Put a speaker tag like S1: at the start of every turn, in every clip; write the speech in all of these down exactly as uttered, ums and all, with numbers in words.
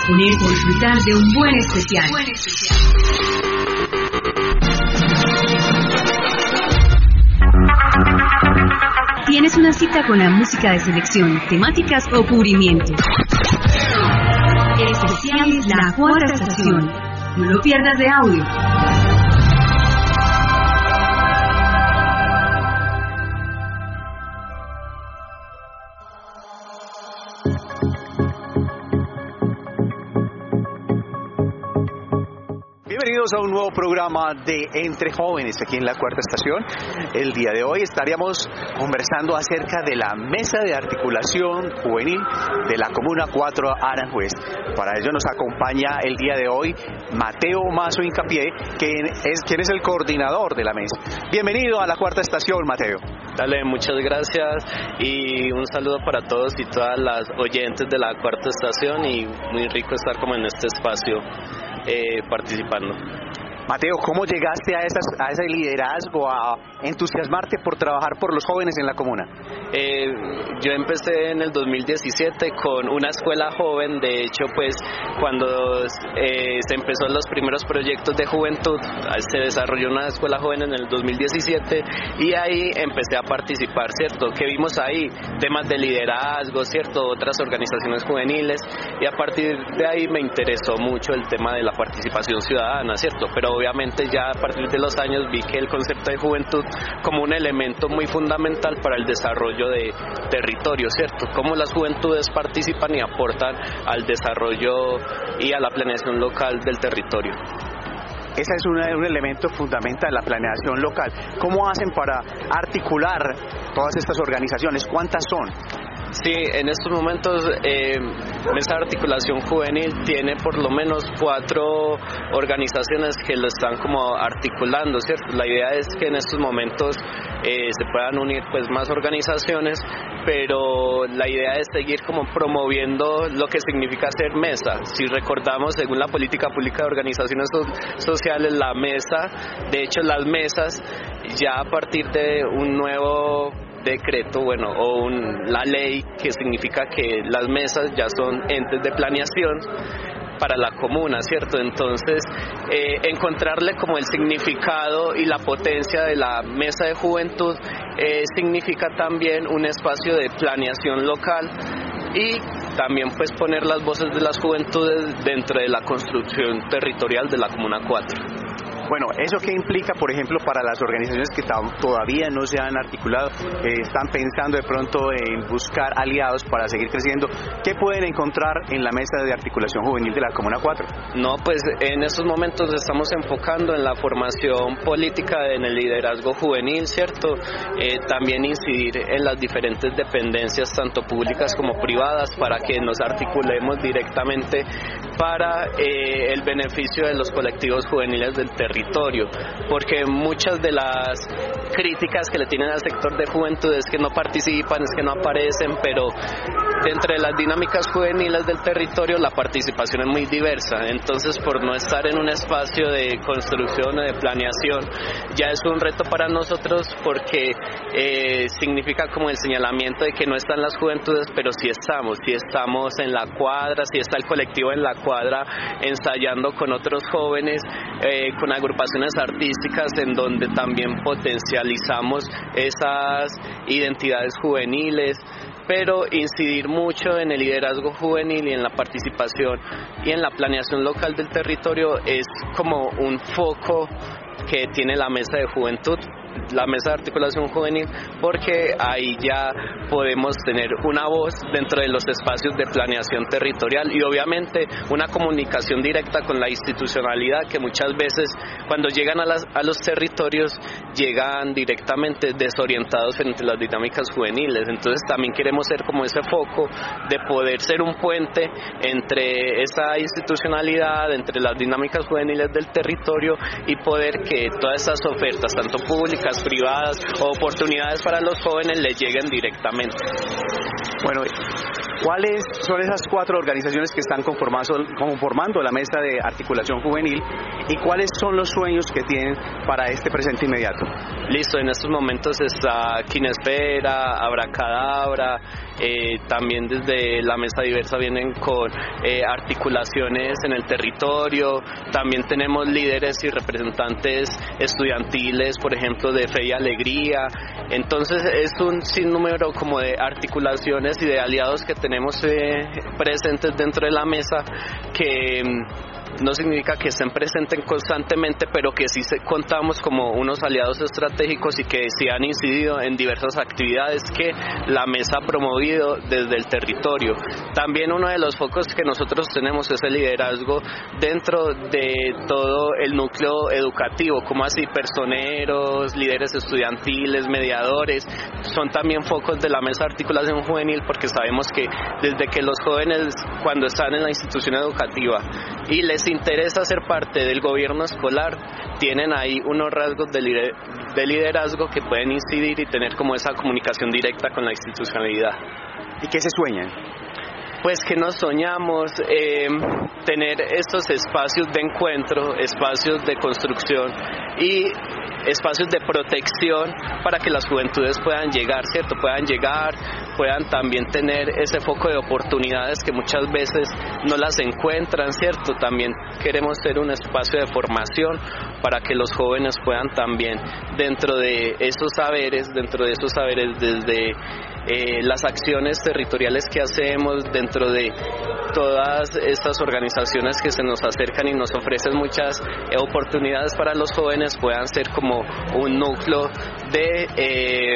S1: disponer o disfrutar de un buen especial. Buen especial. Tienes una cita con la música de selección, temáticas o cubrimientos. El especial es La Cuarta Estación. No lo pierdas de audio.
S2: Bienvenidos a un nuevo programa de Entre Jóvenes aquí en La Cuarta Estación. El día de hoy estaríamos conversando acerca de la Mesa de Articulación Juvenil de la Comuna cuatro Aranjuez. Para ello nos acompaña el día de hoy Mateo Mazo Incapié, quien es, quien es el coordinador de la mesa. Bienvenido a La Cuarta Estación, Mateo.
S3: Dale, muchas gracias y un saludo para todos y todas las oyentes de La Cuarta Estación, y muy rico estar como en este espacio eh, participando.
S2: Mateo, ¿cómo llegaste a, esas, a ese liderazgo, a entusiasmarte por trabajar por los jóvenes en la comuna?
S3: Eh, yo empecé en el dos mil diecisiete con una escuela joven. De hecho, pues cuando eh, se empezó los primeros proyectos de juventud, se desarrolló una escuela joven en el dos mil diecisiete y ahí empecé a participar, ¿cierto? ¿Qué vimos ahí? Temas de liderazgo, ¿cierto? Otras organizaciones juveniles, y a partir de ahí me interesó mucho el tema de la participación ciudadana, ¿cierto? Pero obviamente ya a partir de los años vi que el concepto de juventud como un elemento muy fundamental para el desarrollo de territorio, ¿cierto? Cómo las juventudes participan y aportan al desarrollo y a la planeación local del territorio.
S2: Ese es una, un elemento fundamental, la planeación local. ¿Cómo hacen para articular todas estas organizaciones? ¿Cuántas son?
S3: Sí, en estos momentos eh, Mesa de Articulación Juvenil tiene por lo menos cuatro organizaciones que lo están como articulando, ¿cierto? La idea es que en estos momentos eh, se puedan unir pues más organizaciones, pero la idea es seguir como promoviendo lo que significa ser mesa. Si recordamos, según la política pública de organizaciones so- sociales, la mesa, de hecho las mesas ya a partir de un nuevo decreto, bueno, o un, la ley, que significa que las mesas ya son entes de planeación para la comuna, ¿cierto? Entonces, eh, encontrarle como el significado y la potencia de la mesa de juventud eh, significa también un espacio de planeación local y también pues poner las voces de las juventudes dentro de la construcción territorial de la Comuna cuatro.
S2: Bueno, ¿eso qué implica, por ejemplo, para las organizaciones que todavía no se han articulado, eh, están pensando de pronto en buscar aliados para seguir creciendo? ¿Qué pueden encontrar en la Mesa de Articulación Juvenil de la Comuna cuatro?
S3: No, pues en estos momentos estamos enfocando en la formación política, en el liderazgo juvenil, ¿cierto? Eh, también incidir en las diferentes dependencias, tanto públicas como privadas, para que nos articulemos directamente para eh, el beneficio de los colectivos juveniles del territorio, porque muchas de las críticas que le tienen al sector de juventud es que no participan, es que no aparecen, pero dentro de las dinámicas juveniles del territorio la participación es muy diversa. Entonces, por no estar en un espacio de construcción o de planeación, ya es un reto para nosotros, porque eh, significa como el señalamiento de que no están las juventudes, pero sí estamos, sí estamos en la cuadra, sí está el colectivo en la cuadra ensayando con otros jóvenes, eh, con agrupaciones artísticas en donde también potencializamos esas identidades juveniles, pero incidir mucho en el liderazgo juvenil y en la participación y en la planeación local del territorio es como un foco que tiene la Mesa de Juventud, la Mesa de Articulación Juvenil, porque ahí ya podemos tener una voz dentro de los espacios de planeación territorial y obviamente una comunicación directa con la institucionalidad, que muchas veces cuando llegan a, las, a los territorios llegan directamente desorientados frente a las dinámicas juveniles. Entonces también queremos ser como ese foco de poder ser un puente entre esa institucionalidad, entre las dinámicas juveniles del territorio, y poder que todas estas ofertas, tanto públicas, privadas o oportunidades para los jóvenes, les lleguen directamente.
S2: Bueno, ¿Cuáles son esas cuatro organizaciones que están conformando, conformando la mesa de articulación juvenil y cuáles son los sueños que tienen para este presente inmediato?
S3: Listo, en estos momentos está Quinespera, Abracadabra, eh, también desde la mesa diversa vienen con eh, articulaciones en el territorio, también tenemos líderes y representantes estudiantiles, por ejemplo, de Fe y Alegría. Entonces es un sinnúmero como de articulaciones y de aliados que tenemos eh, presentes dentro de la mesa, que no significa que estén presentes constantemente, pero que sí contamos como unos aliados estratégicos y que sí han incidido en diversas actividades que la mesa ha promovido desde el territorio. También uno de los focos que nosotros tenemos es el liderazgo dentro de todo el núcleo educativo, como así personeros, líderes estudiantiles, mediadores, son también focos de la mesa de articulación juvenil, porque sabemos que desde que los jóvenes, cuando están en la institución educativa y les interesa ser parte del gobierno escolar, tienen ahí unos rasgos de, lider- de liderazgo que pueden incidir y tener como esa comunicación directa con la institucionalidad.
S2: ¿Y qué se sueñan?
S3: Pues que nos soñamos eh, tener estos espacios de encuentro, espacios de construcción y espacios de protección para que las juventudes puedan llegar, ¿cierto? Puedan llegar, puedan también tener ese foco de oportunidades que muchas veces no las encuentran, ¿cierto? También queremos ser un espacio de formación para que los jóvenes puedan también, dentro de esos saberes, dentro de esos saberes desde Eh, las acciones territoriales que hacemos, dentro de todas estas organizaciones que se nos acercan y nos ofrecen muchas eh, oportunidades para los jóvenes, puedan ser como un núcleo de eh,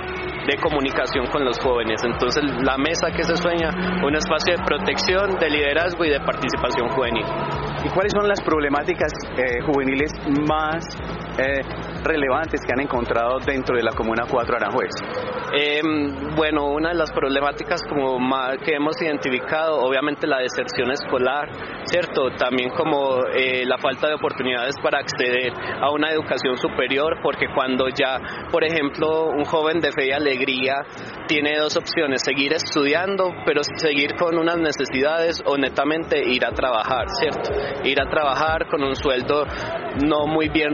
S3: de comunicación con los jóvenes. Entonces la mesa que se sueña, un espacio de protección, de liderazgo y de participación juvenil.
S2: ¿Y cuáles son las problemáticas eh, juveniles más eh, relevantes que han encontrado dentro de la Comuna cuatro Aranjuez?
S3: Eh, bueno, una de las problemáticas como más que hemos identificado, obviamente la deserción escolar, ¿cierto? También como eh, la falta de oportunidades para acceder a una educación superior, porque cuando ya, por ejemplo, un joven de Fe y Alegría tiene dos opciones: seguir estudiando, pero seguir con unas necesidades, o netamente ir a trabajar, ¿cierto? Ir a trabajar con un sueldo no muy bien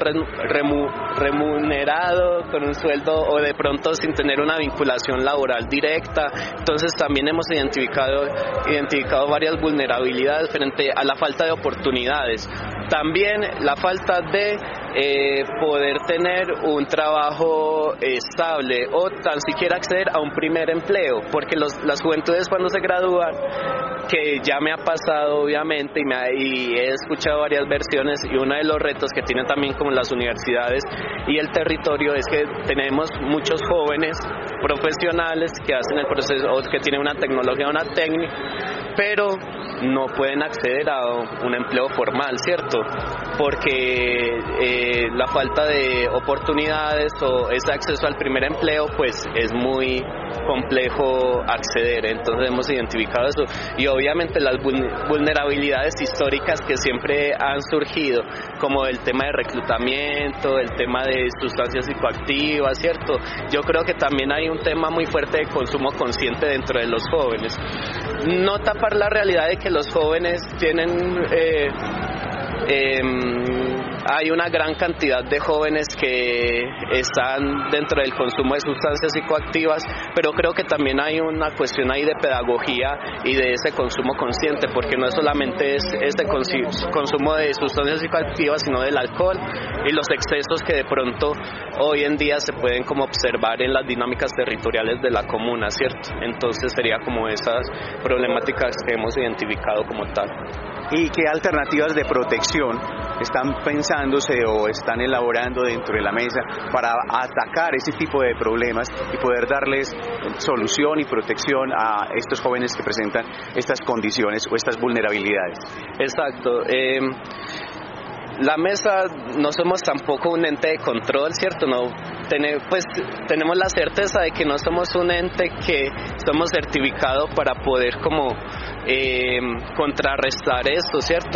S3: remunerado, con un sueldo o de pronto sin tener una vinculación laboral directa. Entonces también hemos identificado, identificado varias vulnerabilidades frente a la falta de oportunidades. También la falta de eh, poder tener un trabajo estable o tan siquiera acceder a un primer empleo, porque los, las juventudes cuando se gradúan, que ya me ha pasado obviamente y, me ha, y he escuchado varias versiones, y uno de los retos que tienen también como las universidades y el territorio es que tenemos muchos jóvenes profesionales que hacen el proceso o que tienen una tecnología, una técnica, pero no pueden acceder a un empleo formal, ¿cierto? Porque eh, la falta de oportunidades o ese acceso al primer empleo pues es muy complejo acceder. Entonces hemos identificado eso, y obviamente las vulnerabilidades históricas que siempre han surgido, como el tema de reclutamiento, el tema de sustancias psicoactivas, ¿cierto? Yo creo que también hay un tema muy fuerte de consumo consciente dentro de los jóvenes. No tapar la realidad de que los jóvenes tienen eh, eh, hay una gran cantidad de jóvenes que están dentro del consumo de sustancias psicoactivas, pero creo que también hay una cuestión ahí de pedagogía y de ese consumo consciente, porque no solamente es este consumo de sustancias psicoactivas, sino del alcohol y los excesos que de pronto hoy en día se pueden como observar en las dinámicas territoriales de la comuna, ¿cierto? Entonces sería como esas problemáticas que hemos identificado como tal.
S2: ¿Y qué alternativas de protección están pensándose o están elaborando dentro de la mesa para atacar ese tipo de problemas y poder darles solución y protección a estos jóvenes que presentan estas condiciones o estas vulnerabilidades?
S3: Exacto. Eh, la mesa no somos tampoco un ente de control, ¿cierto? No ten, pues tenemos la certeza de que no somos un ente que somos certificados para poder como Eh, contrarrestar esto, ¿cierto?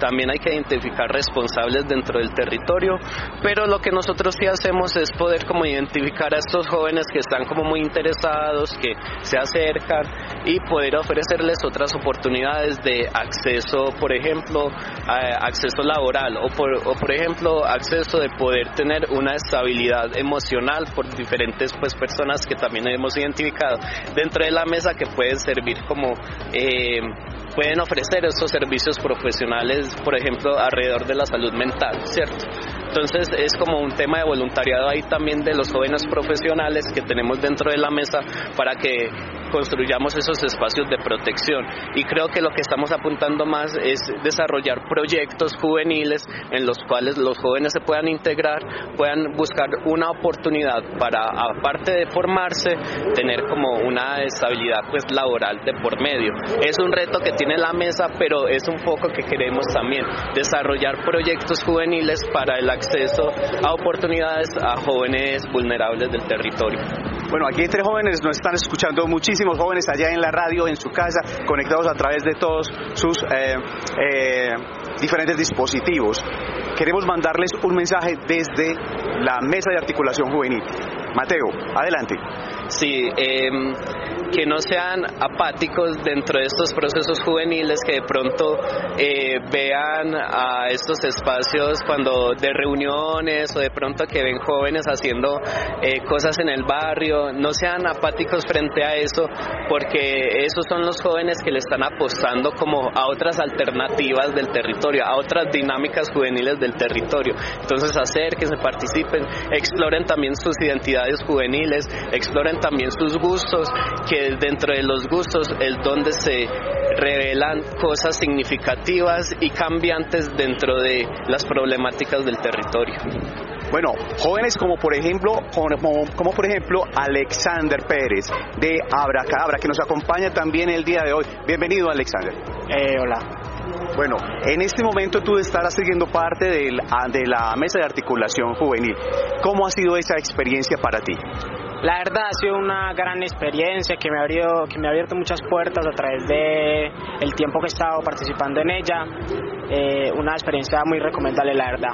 S3: también hay que identificar responsables dentro del territorio, pero lo que nosotros sí hacemos es poder como identificar a estos jóvenes que están como muy interesados, que se acercan, y poder ofrecerles otras oportunidades de acceso, por ejemplo, a acceso laboral, o por, o por ejemplo acceso de poder tener una estabilidad emocional por diferentes pues personas que también hemos identificado dentro de la mesa, que pueden servir como eh, pueden ofrecer estos servicios profesionales, por ejemplo, alrededor de la salud mental, ¿cierto? Entonces es como un tema de voluntariado ahí también de los jóvenes profesionales que tenemos dentro de la mesa para que construyamos esos espacios de protección, y creo que lo que estamos apuntando más es desarrollar proyectos juveniles en los cuales los jóvenes se puedan integrar, puedan buscar una oportunidad para, aparte de formarse, tener como una estabilidad pues laboral de por medio. Es un reto que tiene la mesa, pero es un poco que queremos también desarrollar proyectos juveniles para el acceso a oportunidades a jóvenes vulnerables del territorio.
S2: Bueno, aquí Entre Jóvenes nos están escuchando muchísimos jóvenes allá en la radio, en su casa, conectados a través de todos sus eh, eh, diferentes dispositivos. Queremos mandarles un mensaje desde la Mesa de Articulación Juvenil. Mateo, adelante.
S3: Sí, eh, que no sean apáticos dentro de estos procesos juveniles, que de pronto eh, vean a estos espacios cuando de reuniones, o de pronto que ven jóvenes haciendo eh, cosas en el barrio, no sean apáticos frente a eso, porque esos son los jóvenes que le están apostando como a otras alternativas del territorio, a otras dinámicas juveniles del territorio. Entonces acérquense, participen, exploren también sus identidades juveniles, exploren también sus gustos, que dentro de los gustos es donde se revelan cosas significativas y cambiantes dentro de las problemáticas del territorio.
S2: Bueno, jóvenes como por ejemplo, como, como por ejemplo Alexander Pérez de Abracadabra, que nos acompaña también el día de hoy. Bienvenido, Alexander.
S4: Eh, hola.
S2: Bueno, en este momento tú estarás siguiendo parte de la, de la Mesa de Articulación Juvenil. ¿Cómo ha sido esa experiencia para ti?
S4: La verdad ha sido una gran experiencia que me ha abierto, que me ha abierto muchas puertas a través de el tiempo que he estado participando en ella. Eh, una experiencia muy recomendable, la verdad.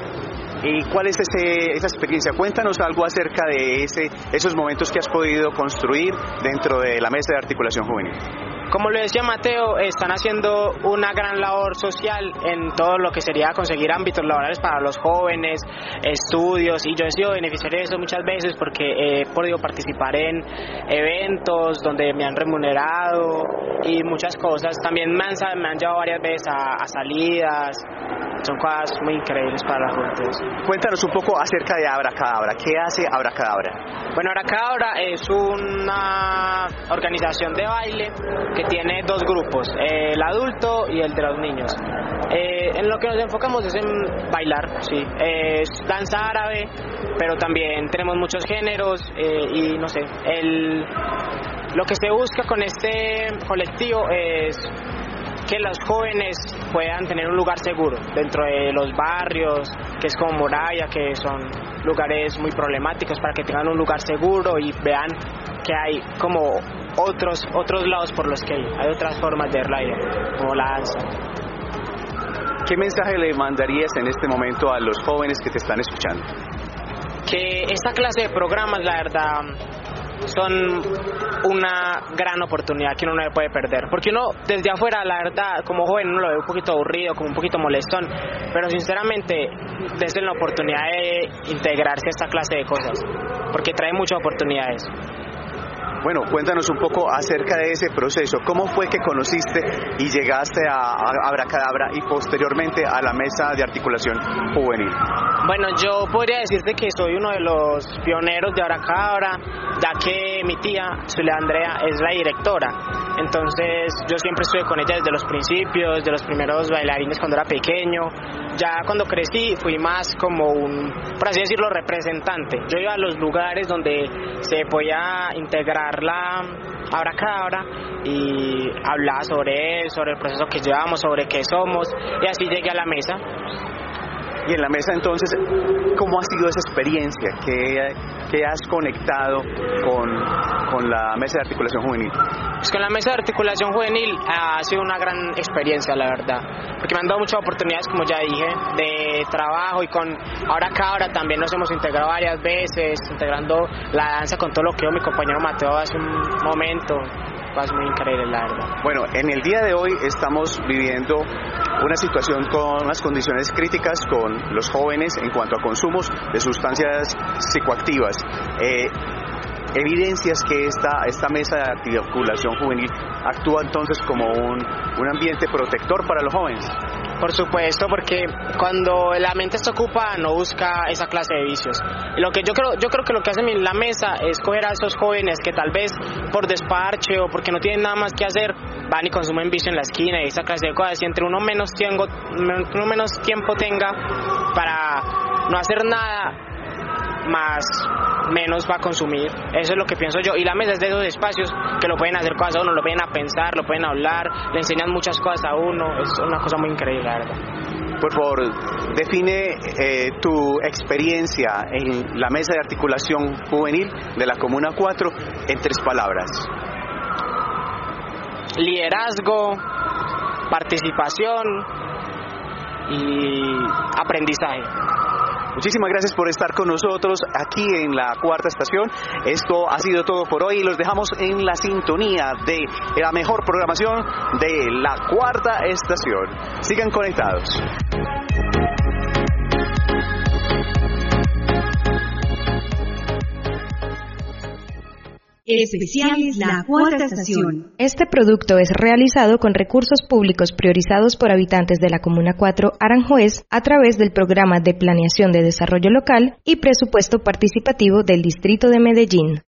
S2: ¿Y cuál es ese, esa experiencia? Cuéntanos algo acerca de ese, esos momentos que has podido construir dentro de la Mesa de Articulación Juvenil.
S4: Como lo decía Mateo, están haciendo una gran labor social en todo lo que sería conseguir ámbitos laborales para los jóvenes, estudios, y yo he sido beneficiario de eso muchas veces porque he podido participar en eventos donde me han remunerado y muchas cosas. También me han, me han llevado varias veces a, a salidas. Son cosas muy increíbles para la juventud.
S2: Cuéntanos un poco acerca de Abracadabra. ¿Qué hace Abracadabra?
S4: Bueno, Abracadabra es una organización de baile que tiene dos grupos, eh, el adulto y el de los niños. Eh, en lo que nos enfocamos es en bailar, sí, eh, es danza árabe, pero también tenemos muchos géneros eh, y no sé, el, lo que se busca con este colectivo es que los jóvenes puedan tener un lugar seguro dentro de los barrios, que es como Moravia, que son lugares muy problemáticos, para que tengan un lugar seguro y vean que hay como otros otros lados por los que hay, hay otras formas de ver la vida, como la danza.
S2: ¿Qué mensaje le mandarías en este momento a los jóvenes que te están escuchando?
S4: Que esta clase de programas, la verdad, son una gran oportunidad que uno no puede perder, porque uno desde afuera, la verdad, como joven uno lo ve un poquito aburrido, como un poquito molestón, pero sinceramente desde la oportunidad de integrarse a esta clase de cosas, porque trae muchas oportunidades.
S2: Bueno, cuéntanos un poco acerca de ese proceso. ¿Cómo fue que conociste y llegaste a Abracadabra y posteriormente a la Mesa de Articulación Juvenil?
S4: Bueno, yo podría decirte que soy uno de los pioneros de Abracadabra, ya que mi tía, Zulia Andrea, es la directora. Entonces yo siempre estuve con ella desde los principios, de los primeros bailarines cuando era pequeño. Ya cuando crecí fui más como un, por así decirlo, representante. Yo iba a los lugares donde se podía integrar la Abracadabra y hablaba sobre él, sobre el proceso que llevamos, sobre qué somos, y así llegué a la mesa.
S2: Y en la mesa entonces, ¿cómo ha sido esa experiencia? ¿Qué, qué has conectado con, con la mesa de articulación juvenil?
S4: Pues con la mesa de articulación juvenil ha sido una gran experiencia, la verdad, porque me han dado muchas oportunidades, como ya dije, de trabajo, y con ahora acá ahora también nos hemos integrado varias veces, integrando la danza con todo lo que dijo mi compañero Mateo hace un momento. Es muy increíble, la verdad.
S2: Bueno, en el día de hoy estamos viviendo una situación con unas condiciones críticas con los jóvenes en cuanto a consumos de sustancias psicoactivas. Eh, evidencias que esta, esta mesa de articulación juvenil actúa entonces como un, un ambiente protector para los jóvenes.
S4: Por supuesto, porque cuando la mente se ocupa no busca esa clase de vicios. Y lo que yo creo, yo creo que lo que hace la mesa es coger a esos jóvenes que tal vez por desparche o porque no tienen nada más que hacer van y consumen vicio en la esquina y esa clase de cosas, y entre uno menos tiempo, uno menos tiempo tenga para no hacer nada, más menos va a consumir. Eso es lo que pienso yo, y la mesa es de esos espacios que lo pueden hacer cosas a uno, lo pueden a pensar, lo pueden hablar, le enseñan muchas cosas a uno. Es una cosa muy increíble, la verdad.
S2: Por favor, define eh, tu experiencia en la mesa de articulación juvenil de la Comuna cuatro en tres palabras.
S4: Liderazgo, participación y aprendizaje.
S2: Muchísimas gracias por estar con nosotros aquí en la Cuarta Estación. Esto ha sido todo por hoy y los dejamos en la sintonía de la mejor programación de la Cuarta Estación. Sigan conectados.
S1: Especiales La Cuarta Estación.
S5: Este producto es realizado con recursos públicos priorizados por habitantes de la Comuna cuatro Aranjuez a través del Programa de Planeación de Desarrollo Local y Presupuesto Participativo del Distrito de Medellín.